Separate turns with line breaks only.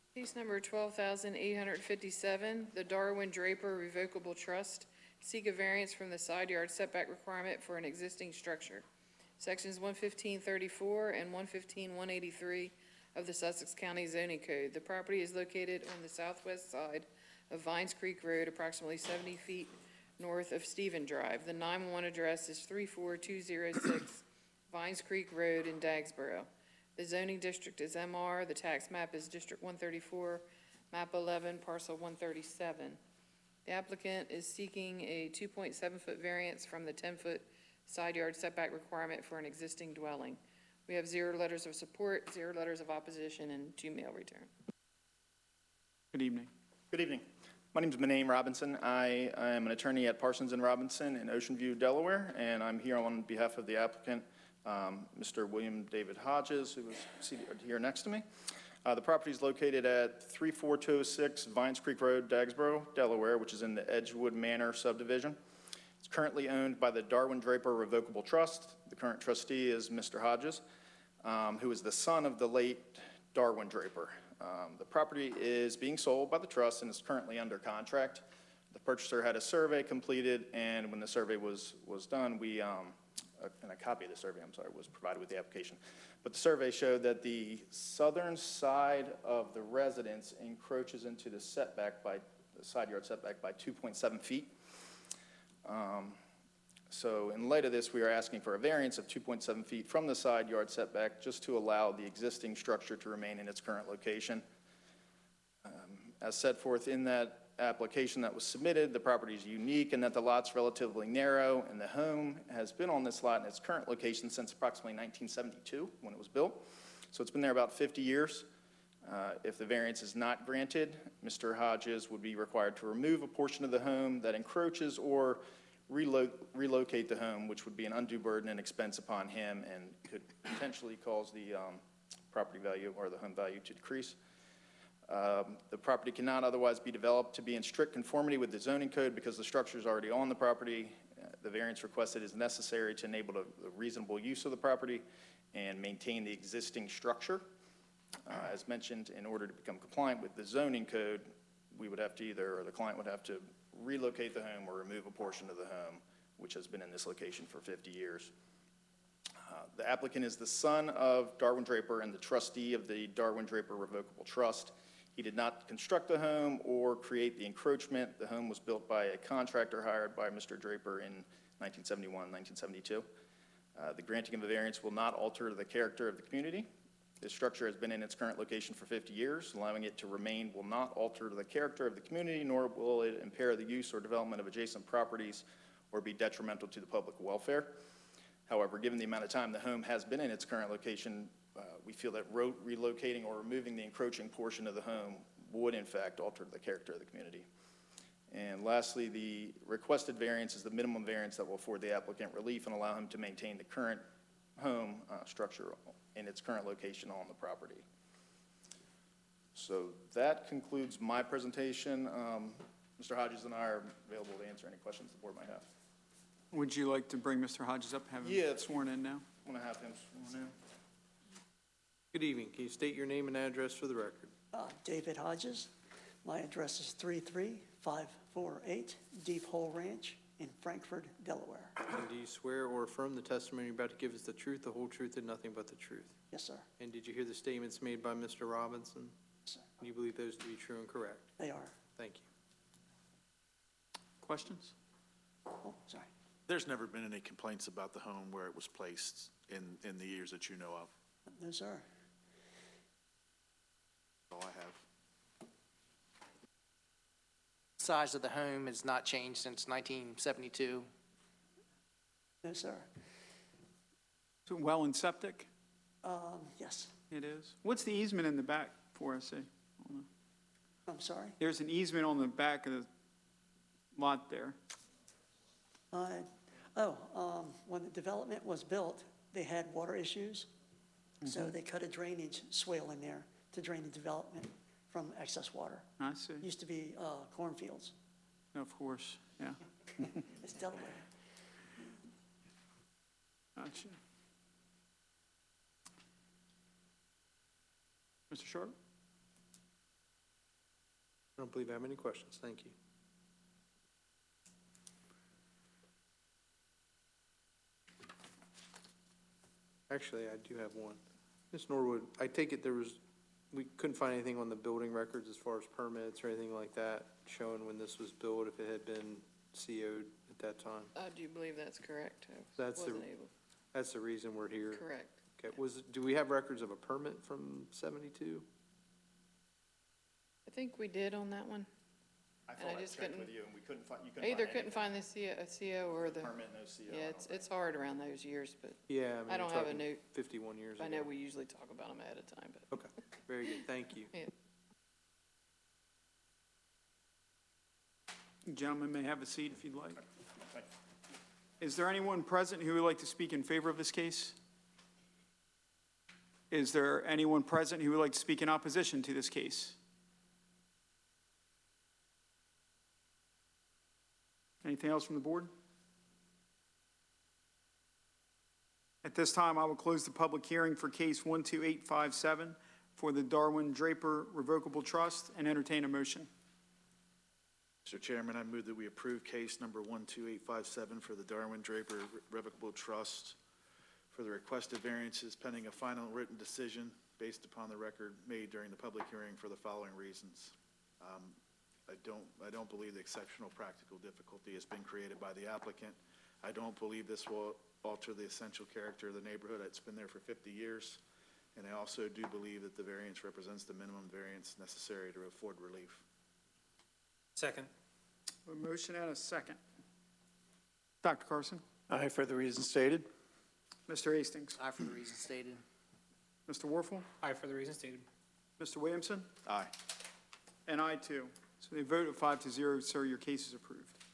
Case number 12,857, the Darwin Draper Revocable Trust. Seek a variance from the side yard setback requirement for an existing structure. Sections 11534 and 115-183 of the Sussex County Zoning Code. The property is located on the southwest side of Vines Creek Road, approximately 70 feet north of Stephen Drive. The 911 address is 34206 Vines Creek Road in Dagsboro. The zoning district is MR. The tax map is District 134, map 11, parcel 137. The applicant is seeking a 2.7-foot variance from the 10-foot side yard setback requirement for an existing dwelling. We have 0 letters of support, 0 letters of opposition, and 2 mail return.
Good evening.
Good evening. My name is Manaim Robinson. I am an attorney at Parsons & Robinson in Ocean View, Delaware, and I'm here on behalf of the applicant, Mr. William David Hodges, who is seated here next to me. The property is located at 34206 Vines Creek Road, Dagsboro, Delaware, which is in the Edgewood Manor subdivision. It's currently owned by the Darwin Draper Revocable Trust. The current trustee is Mr. Hodges, who is the son of the late Darwin Draper. The property is being sold by the trust and is currently under contract. The purchaser had a survey completed, and when the survey was done, and a copy of the survey, was provided with the application. But the survey showed that the southern side of the residence encroaches into the setback by the side yard setback by 2.7 feet. So in light of this, we are asking for a variance of 2.7 feet from the side yard setback just to allow the existing structure to remain in its current location. As set forth in that application that was submitted, the property is unique in that the lot's relatively narrow, and the home has been on this lot in its current location since approximately 1972 when it was built. So it's been there about 50 years. If the variance is not granted, Mr. Hodges would be required to remove a portion of the home that encroaches or relocate the home, which would be an undue burden and expense upon him and could potentially cause the property value or the home value to decrease. The property cannot otherwise be developed to be in strict conformity with the zoning code because the structure is already on the property. The variance requested is necessary to enable the reasonable use of the property and maintain the existing structure. As mentioned, in order to become compliant with the zoning code, we would have to or the client would have to relocate the home or remove a portion of the home, which has been in this location for 50 years. The applicant is the son of Darwin Draper and the trustee of the Darwin Draper Revocable Trust. He did not construct the home or create the encroachment. The home was built by a contractor hired by Mr. Draper in 1971, 1972. The granting of the variance will not alter the character of the community. This structure has been in its current location for 50 years. Allowing it to remain will not alter the character of the community, nor will it impair the use or development of adjacent properties or be detrimental to the public welfare. However, given the amount of time the home has been in its current location, we feel that relocating or removing the encroaching portion of the home would, in fact, alter the character of the community. And lastly, the requested variance is the minimum variance that will afford the applicant relief and allow him to maintain the current home structure in its current location on the property. So that concludes my presentation. Mr. Hodges and I are available to answer any questions the board might have.
Would you like to bring Mr. Hodges up, have him sworn in now?
I'm going to have him sworn in.
Good evening. Can you state your name and address for the record?
David Hodges. My address is 33548 Deep Hole Ranch in Frankfort, Delaware.
And do you swear or affirm the testimony you're about to give is the truth, the whole truth, and nothing but the truth?
Yes, sir.
And did you hear the statements made by Mr. Robinson?
Yes, sir.
Do you believe those to be true and correct?
They are.
Thank you.
Questions?
Oh, sorry.
There's never been any complaints about the home where it was placed in the years that you know of?
No, sir.
All I have.
Size of the home has not changed since 1972.
No, sir.
So well and septic?
Yes.
It is. What's the easement in the back for, I see?
I'm sorry.
There's an easement on the back of the lot there.
When the development was built, they had water issues, so they cut a drainage swale in there to drain the development from excess water.
I see.
Used to be cornfields.
Of course, yeah.
It's Delaware.
Gotcha. Mr. Short?
I don't believe I have any questions. Thank you. Actually, I do have one. Ms. Norwood, I take it we couldn't find anything on the building records as far as permits or anything like that showing when this was built, if it had been CO'd at that time?
I do believe that's correct. I
That's the-
wasn't able,
That's the reason we're here.
correct.
Okay, do we have records of a permit from 72?
I think we did on that one.
I
And I
thought I
just
checked
couldn't-
with you, and we couldn't find, you
I
couldn't
either
find
couldn't find the CO or the,
permit, no CO.
yeah, it's hard around those years, but
Yeah,
I
you're
don't have a
talking
note.
51 years
I
ago.
know we usually talk about them ahead of time, but.
Okay, very good, thank you.
Yeah.
Gentlemen may have a seat if you'd like.
Thank
Is there anyone present who would like to speak in favor of this case? Is there anyone present who would like to speak in opposition to this case? Anything else from the board? At this time, I will close the public hearing for case 12857 for the Darwin Draper Revocable Trust and entertain a motion.
Mr. Chairman, I move that we approve case number 12857 for the Darwin Draper Revocable Trust for the requested variances pending a final written decision based upon the record made during the public hearing for the following reasons. I don't believe the exceptional practical difficulty has been created by the applicant. I don't believe this will alter the essential character of the neighborhood. It's been there for 50 years. And I also do believe that the variance represents the minimum variance necessary to afford relief.
Second.
A motion and a second. Dr. Carson?
Aye, for the reasons stated.
Mr. Hastings?
Aye for the reasons stated.
Mr. Warfel?
Aye for the reasons stated.
Mr. Williamson?
Aye.
And I too. So they vote 5-0, sir, your case is approved.